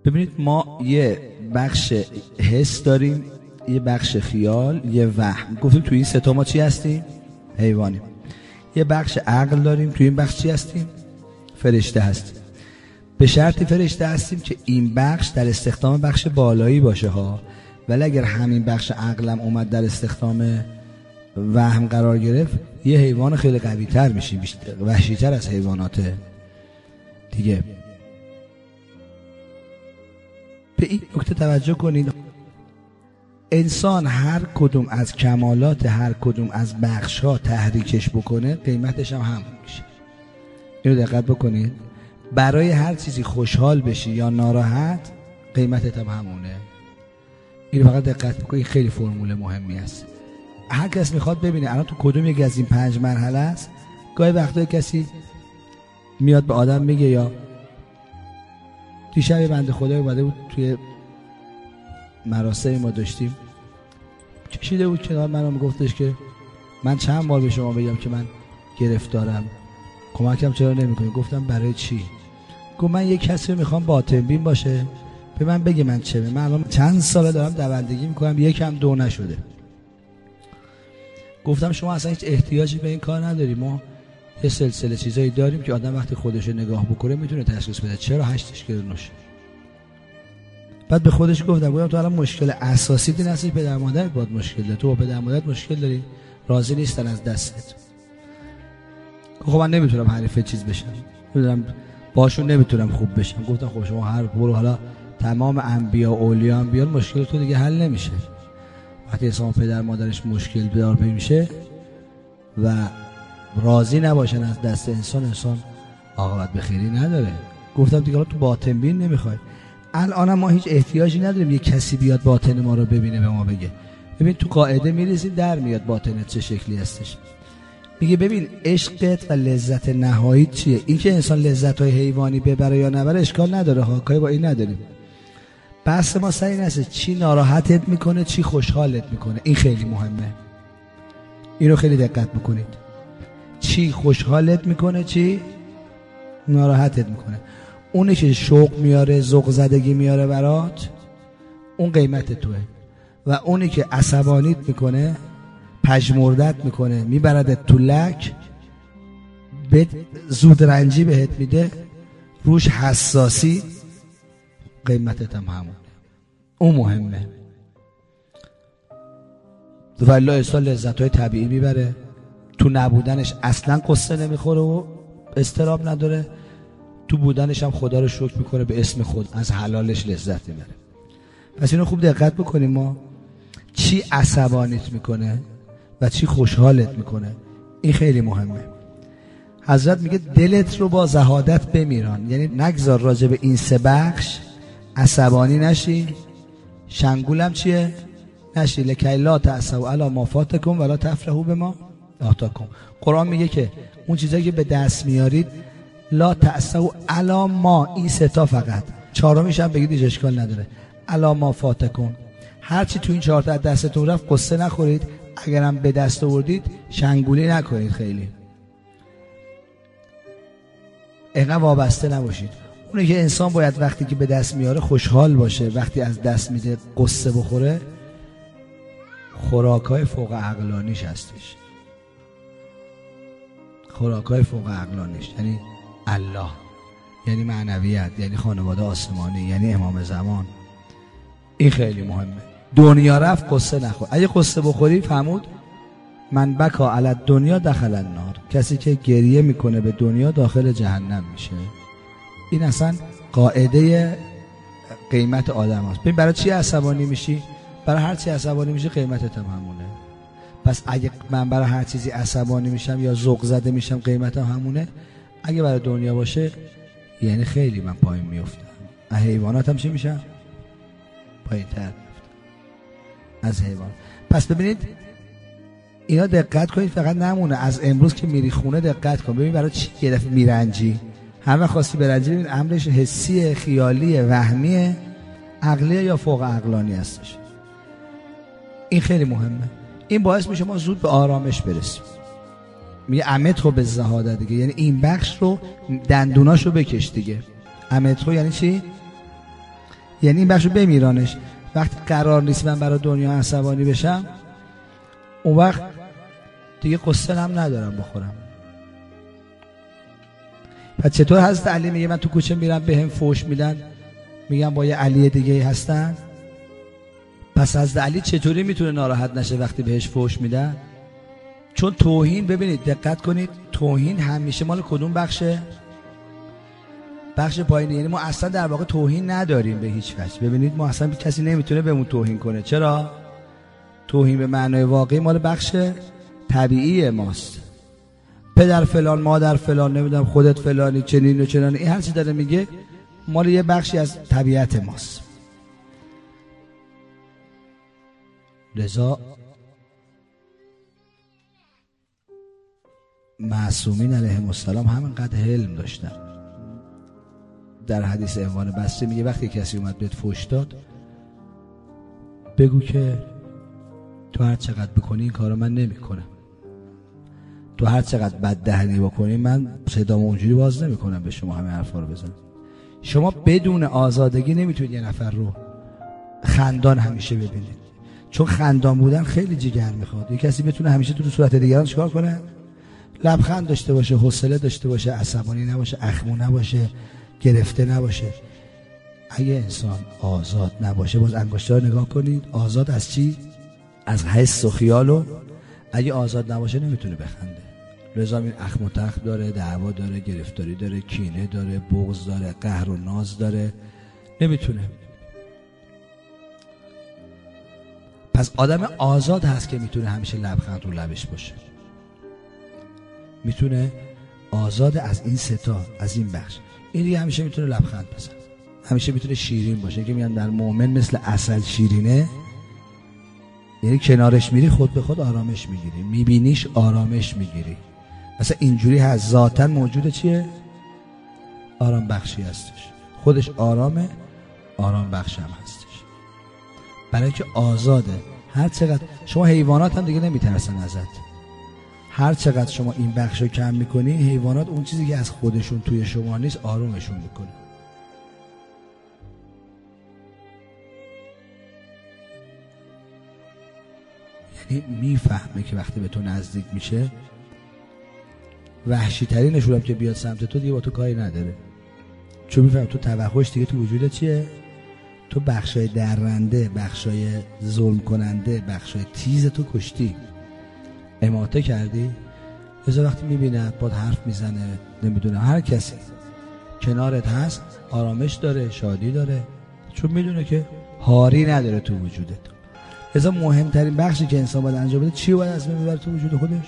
ببینید ما یه بخش حس داریم، یه بخش خیال، یه وهم. گفتیم توی این سه تا ما چی هستیم؟ حیوانیم. یه بخش عقل داریم، توی این بخش چی هستیم؟ فرشته هستیم. به شرطی فرشته هستیم که این بخش در استخدام بخش بالایی باشه ها. ولی اگر همین بخش عقلم اومد در استخدام وهم قرار گرفت، یه حیوان خیلی قوی تر میشیم، وحشی تر از حیوانات دیگه. به این نکته توجه کنید، انسان هر کدوم از کمالات هر کدوم از بخش‌ها تحریکش بکنه قیمتش هم همون میشه. اینو دقت بکنید، برای هر چیزی خوشحال بشی یا ناراحت قیمتت هم همونه. اینو فقط دقت بکنید، خیلی فرمول مهمی است. هر کس میخواد ببینه الان تو کدوم یک از این 5 مرحله است. گاهی وقتا کسی میاد به آدم میگه، یا دیشب بنده خدای اومده بود توی مراسم ما داشتیم، کشیده بود کنار من و میگفتش که من چند بار به شما بگم که من گرفتارم، کمکم چرا نمیکنی؟ گفتم برای چی؟ گفت من یک کسی رو میخوام باطن بین باشه به من بگه من چه من الان چند ساله دارم دوندگی میکنم، یکم دو نشده. گفتم شما اصلا هیچ احتیاجی به این کار نداری، ما یه سلسله چیزایی داریم که آدم وقتی خودش نگاه بکنه میتونه تشخیص بده چرا 8 کیلو نشه. بعد به خودش گفتم تو الان مشکل اساسی این هستی پدر مادرت باید مشکل داره، تو با پدر مادرت مشکل داری، راضی نیستن از دستت. خب من نمیتونم حریف چیز بشم، نمیدونم باشون نمیتونم خوب بشم. گفتم خب شما هر برو، حالا تمام انبیا و اولیاء هم بیان مشکل تو دیگه حل نمیشه. وقتی انسان پدر مادرش مشکل دار میشه و راضی نباشن از دست انسان عاقبت به خیری نداره. گفتم دیگه تو باطن بین نمیخوای. الان ما هیچ احتیاجی نداریم یه کسی بیاد باطن ما رو ببینه به ما بگه. ببین تو قاعده میرسید در میاد باطنت چه شکلی هستش. میگه ببین عشقت و لذت نهایی چیه؟ این که انسان لذت‌های حیوانی ببره یا نبره اشکال نداره ها، کاری با این نداریم. بحث ما سر این هست چی ناراحتت میکنه چی خوشحالت میکنه. این خیلی مهمه، اینو خیلی دقت بکنید. چی خوشحالت میکنه چی ناراحتت میکنه. اونی که شوق میاره، ذوق زدگی میاره برات، اون قیمت توه. و اونی که عصبانیت میکنه، پژمردت میکنه، میبردت تو لک، زود رنجی بهت میده، روش حساسی، قیمتت هم همون. اون مهمه. والله اصلا لذت‌های طبیعی میبره، تو نبودنش اصلا قصه نمیخوره و استراب نداره، تو بودنش هم خدا رو شکر میکنه، به اسم خود از حلالش لذت میبره. پس اینو خوب دقت بکنیم، ما چی عصبانیت میکنه و چی خوشحالت میکنه، این خیلی مهمه. حضرت میگه دلت رو با زهادت بمیران، یعنی نگذار راجع به این 3 بخش عصبانی نشی، شنگولم چیه؟ نشی. لکی لا تأسوا علی ما فاتکم ولا تفرحوا بما آتاکم. قرآن میگه که اون چیزایی که به دست میارید لا تأسوا علی ما، این 3 تا فقط، 4میش هم بگید اشکال نداره، علی ما فاتکم. هر چی تو این 4 تا دستتون رفت قصه نخورید، اگرم به دست آوردید شنگولی نکنید، خیلی اینقدر وابسته نباشید. اونه که انسان باید وقتی که به دست میاره خوشحال باشه، وقتی از دست میده قصه بخوره، خوراکای فوق عقلانیش هستش. خوراکای فوق عقلانیش یعنی الله، یعنی معنویت، یعنی خانواده آسمانی، یعنی امام زمان. این خیلی مهمه. دنیا رفت قصه نخور. اگه قصه بخوری فهمود من بکا علی دنیا دخل النار، کسی که گریه میکنه به دنیا داخل جهنم میشه. این اصلا قاعده قیمت آدم هست. ببین برای چی عصبانی میشی؟ برای هر چی عصبانی میشی قیمتت هم همونه. پس اگه من برای هر چیزی عصبانی میشم یا ذوق زده میشم قیمتم همونه. اگه برای دنیا باشه یعنی خیلی من پایین میافتم. از حیوانات هم چی میشم؟ پایین تر میافتم از حیوان. پس ببینید اینا دقت کنید، فقط نمونه از امروز که میری خونه دقت کن ببین برای چی یه دفعه میرنجی. هر وقت خواستی برنجی ببین امرش حسیه، خیالیه، وهمیه، عقلیه یا فوق عقلانی هستش. این خیلی مهمه. این باعث میشه ما زود به آرامش برسیم. میگه امتو به زهادت دیگه، یعنی این بخش رو دندوناشو بکش دیگه. امتو یعنی چی؟ یعنی این بخشو بمیرانش. وقتی قرار نیست من برای دنیا عصبانی بشم، اون وقت دیگه قصه هم ندارم بخورم. پس چطور حضرت علی میگه من تو کوچه میرم بهم فوش میدن، میگم با یه علی دیگه هستن؟ پس حضرت علی چطوری میتونه ناراحت نشه وقتی بهش فوش میدن؟ چون توهین، ببینید دقت کنید، توهین همیشه مال کدوم بخشه؟ بخش پایینی. یعنی ما اصلا در واقع توهین نداریم به هیچ وجه. ببینید ما اصلا کسی نمیتونه بهمون توهین کنه. چرا؟ توهین به معنای واقعی مال بخش طبیعی ماست. پدر فلان، مادر فلان، نمیدونم خودت فلانی، چنین و چنانی، این هر چی داره میگه مال یه بخشی از طبیعت ماست. لذا معصومین علیهم السلام همینقدر حلم داشتن. در حدیث عنوان بسری میگه وقتی کسی اومد بهت فحش داد، بگو که تو هر چقدر بکنی این کارو من نمیکنم، تو هر چقدر بد دهنی بکنی من صدامو اونجوری باز نمیکنم به شما همه حرفا رو بزن. شما بدون آزادگی نمیتونید یه نفر رو خندان همیشه ببینید، چون خندان بودن خیلی جگر میخواد. یه کسی بتونه همیشه تو صورت دیگران چیکار کنه؟ لبخند داشته باشه، حوصله داشته باشه، عصبانی نباشه، اخمو نباشه، گرفته نباشه. اگه انسان آزاد نباشه، باز انگشتار نگاه کنید، آزاد از چی؟ از حس و خیالو. اگه آزاد نباشه نمیتونه بخنده. لذا این اخم و تخم داره، دعوا داره، گرفتاری داره، کینه داره، بغض داره، قهر و ناز داره، نمیتونه. پس آدم آزاد هست که میتونه همیشه لبخند رو لبش باشه، میتونه آزاد از این ستا، از این بخش. این دیگه همیشه میتونه لبخند بزن، همیشه میتونه شیرین باشه. که میگن در مؤمن مثل عسل شیرینه، یعنی کنارش میری خود به خود آرامش میگیری، میبینیش آرامش میگیری. مثلا اینجوری هست، ذاتاً موجود چیه؟ آرام بخشی هستش، خودش آرامه، آرام بخش هم هستش. برای اینکه آزاده. هر چقدر شما، حیوانات هم دیگه نمیترسن ازت. هر چقدر شما این بخش رو کم میکنی، حیوانات اون چیزی که از خودشون توی شما نیست آرومشون میکنه. یعنی میفهمه که وقتی به تو نزدیک میشه، وحشی ترینش هم که بیاد سمت تو دیگه با تو کاری نداره، چون میفهمه تو توحش دیگه تو وجودت چیه؟ تو بخشای درنده، بخشای ظلم کننده، بخشای تیز تو کشتی، اماته کردی. لذا وقتی میبینه باید حرف میزنه، نمیدونه هر کسی کنارت هست، آرامش داره، شادی داره، چون میدونه که هاری نداره تو وجودت. لذا مهمترین بخشی که انسان باید انجام بده چی باید از بین ببره تو وجود خودش؟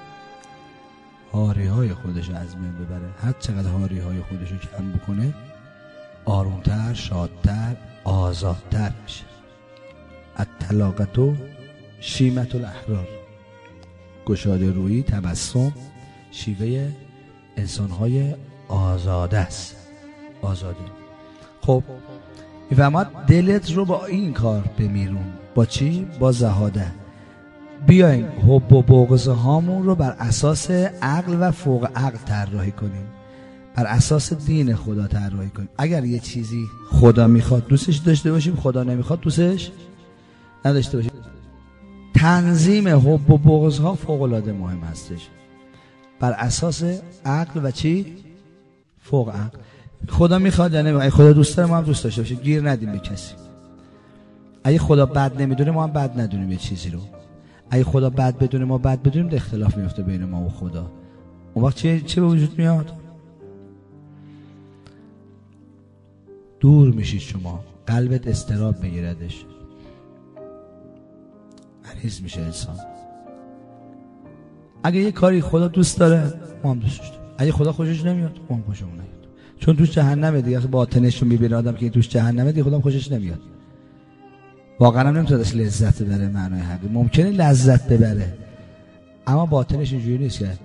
هاری های خودش از بین ببره. هر چقدر هاری های خودش رو کم بکنه، آرومتر، شادتر، آزادتر میشه. الطلاقة شیمة الاحرار، گشاده رویی، تبسم شیوه انسان‌های آزاده است. آزاده. خب میفهمد دلت رو با این کار بمیرون. با چی؟ با زهاده. بیایم حب و بغض هامون رو بر اساس عقل و فوق عقل طراحی کنیم، بر اساس دین خدا طراحی کنیم. اگر یه چیزی خدا میخواد دوستش داشته باشیم، خدا نمیخواد دوستش نداشته باشیم. تنظیم حب و بغض ها فوق العاده مهم هستش، بر اساس عقل و چی؟ فوق عقل. خدا میخواد یا نمیخواد. خدا دوست داره ما هم دوست داشته باشیم، گیر ندیم به کسی. اگه خدا بد نمیدونه ما هم بد ندونیم یه چیزی رو. اگه خدا بد بدونه ما بد بدونیم، اختلاف میفته بین ما و خدا. اون وقت چه به وجود میاد؟ دور میشید شما، قلبت اضطراب میگیردش، مریض میشه انسان. اگه یه کاری خدا دوست داره ما هم دوستش داریم، اگه خدا خوشش نمیاد ما هم خوشمون نمیاد، چون توش جهنمه دیگه. باطنش رو میبینه آدم که توش جهنمه دیگه، خدا خوشش نمیاد. واقعا هم نمیتونه ازش لذت ببره. معنای حقیقی ممکنه لذت ببره، اما باطنش اینجوری نیست که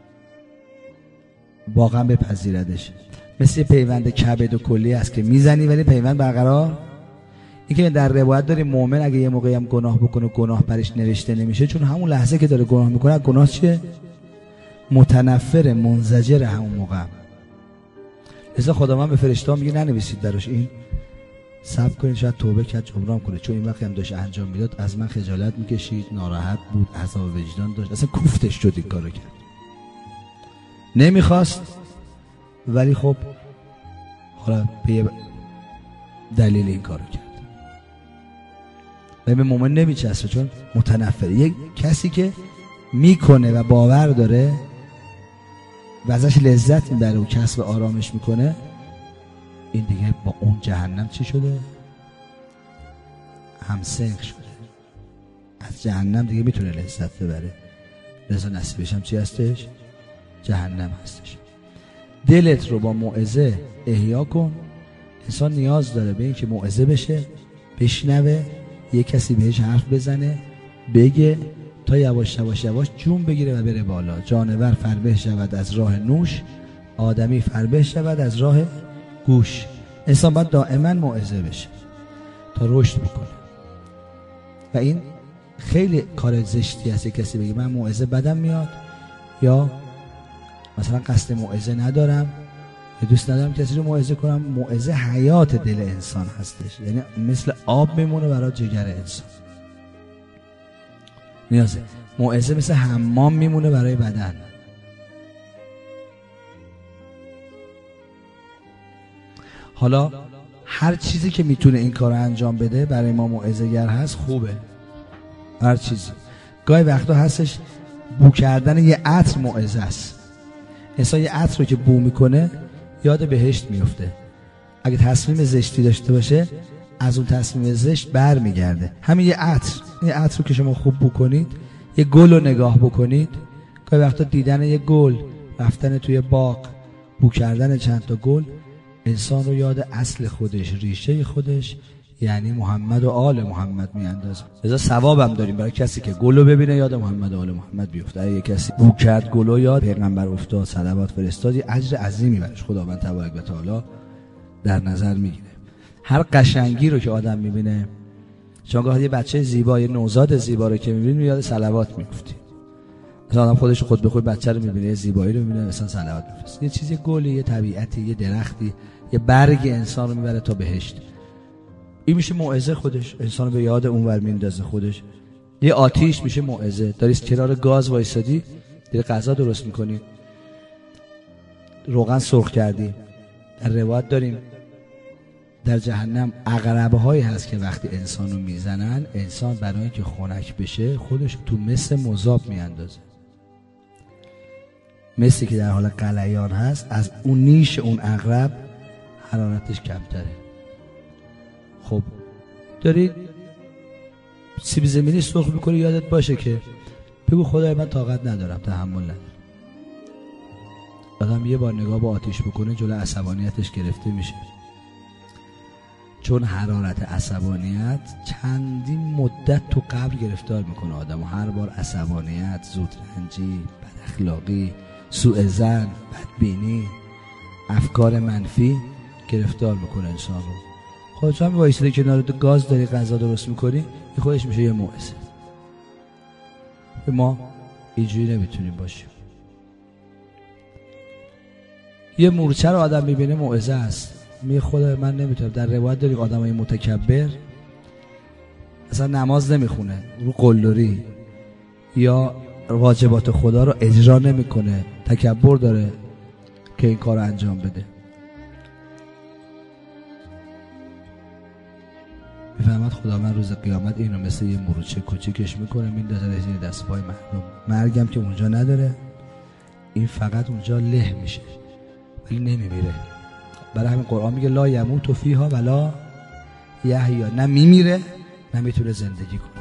واقعا بپذیردش. مثل پیوند کبد و کلی است که میزنی ولی پیوند برقرار. این که در روایت داریم مؤمن اگه یه موقعی هم گناه بکنه گناه برش نوشته نمیشه، چون همون لحظه که داره گناه میکنه گناه چیه؟ متنفر، منزجر همون موقع. لذا خداوند به فرشته‌ها میگه ننویسید براش این صبر کنید، شاید توبه کرد جبران کنه، چون این وقتی هم داشت انجام میداد از من خجالت میکشید، ناراحت بود، عذاب وجدان داشت، اصلا کوفتش شد این کارو کرد، نمیخواست، ولی خب حالا به دلیل این کارو کرد. و به مومن نمیچسبه، چون متنفره. یک کسی که میکنه و باور داره و ازش لذت میبره و کسب آرامش میکنه، این دیگه با اون جهنم چی شده؟ همسنگ شده، از جهنم دیگه میتونه لذت ببره، لذا نصیبش هم چی هستش؟ جهنم هستش. دلت رو با موعظه احیا کن. انسان نیاز داره به این که موعظه بشه، بشنوه، یک کسی بهش حرف بزنه، بگه، تا یواش یواش یواش جون بگیره و بره بالا. جانور فربه شود از راه نوش، آدمی فربه شود از راه گوش. انسان باید دائما موعظه بشه تا رشد بکنه. و این خیلی کار زشتی هست کسی بگه من موعظه بدم میاد، یا مثلا قصد موعظه ندارم، یا دوست ندارم کسی رو موعظه کنم. موعظه حیات دل انسان هستش، یعنی مثل آب میمونه برای جگر انسان. نیازه موعظه مثل حمام میمونه برای بدن. حالا هر چیزی که میتونه این کار رو انجام بده برای ما موعظه گر هست خوبه، هر چیزی. گاهی وقتا هستش بو کردن یه عطر موعظه است. انسان یه عطر رو که بو میکنه یاد بهشت میفته. اگه تصمیم زشتی داشته باشه از اون تصمیم زشت بر میگرده. همین یه عطر، یه عطر رو که شما خوب بو کنید، یه گل رو نگاه بکنید، گاهی وقتا دیدن یه گل، رفتن توی باغ، بو کردن چند تا گل، انسان رو یاد اصل خودش، ریشه خودش، یعنی محمد و آل محمد میاندازه. لذا ثوابم داریم برای کسی که گلو ببینه یاد محمد و آل محمد بیفته. اگه کسی بو کرد گلو یاد پیغمبر افتاد، صلوات فرستاد، اجر عظیمی براش خداوند تبارک و تعالی در نظر میگیره. هر قشنگی رو که آدم میبینه، شما گاهی یه بچه زیبا، یه نوزاد زیبا رو که میبینی یاد صلوات میفتی. مثلا آدم خودش خود به خود بچه رو میبینه، یه زیبایی رو میبینه، مثلا صلوات میفرسته. یه چیزی، گلی، یه طبیعتی، یه درختی، یه برگ انسان رو میبره تا بهشت. این میشه موعظه خودش، انسان رو به یاد اونور میندازه خودش. یه آتیش میشه موعظه. داری کنار گاز وایسادی، داری غذا درست میکنی، روغن سرخ کردی. در روایت داریم در جهنم عقربه‌هایی هست که وقتی انسان رو میزنن، انسان برای اینکه خنک بشه خودش تو مس مذاب میاندازه. مسی که در حال غلیان هست، از اون نیش اون عقرب حرارتش کمتره. خب داری سیب زمینی سرخ میکنی، یادت باشه که بگو خدای من طاقت ندارم، تحمل ندارم. آدم یه بار نگاه با آتیش بکنه جلو عصبانیتش گرفته میشه، چون حرارت عصبانیت چندین مدت تو قبل گرفتار میکنه آدم و هر بار عصبانیت، زودرنجی، بداخلاقی، سوء ظن، بدبینی، افکار منفی گرفتار میکنه انسان رو. خودت هم وایسیده کنار گاز داری غذا درست میکنی، این خودش میشه یه موعظه. ما اینجوری نمیتونیم باشیم. یه مورچه رو آدم میبینه موعظه است، می خدا من نمیتونم. در روایت داریم آدمای متکبر اصلا نماز نمیخونه، رو قلدری یا واجبات خدا رو اجرا نمیکنه، تکبر داره که این کار رو انجام بده. میفهمد خدا من روز قیامت اینو مثل یه مورچه کوچیکش میکنه، میندازه زیر دست پای مردم. مرگم که اونجا نداره، این فقط اونجا له میشه ولی نمیمیره. برای همین قرآن میگه لا یموت فیها ولا یحیا، نه میمیره نه میتونه زندگی کنه.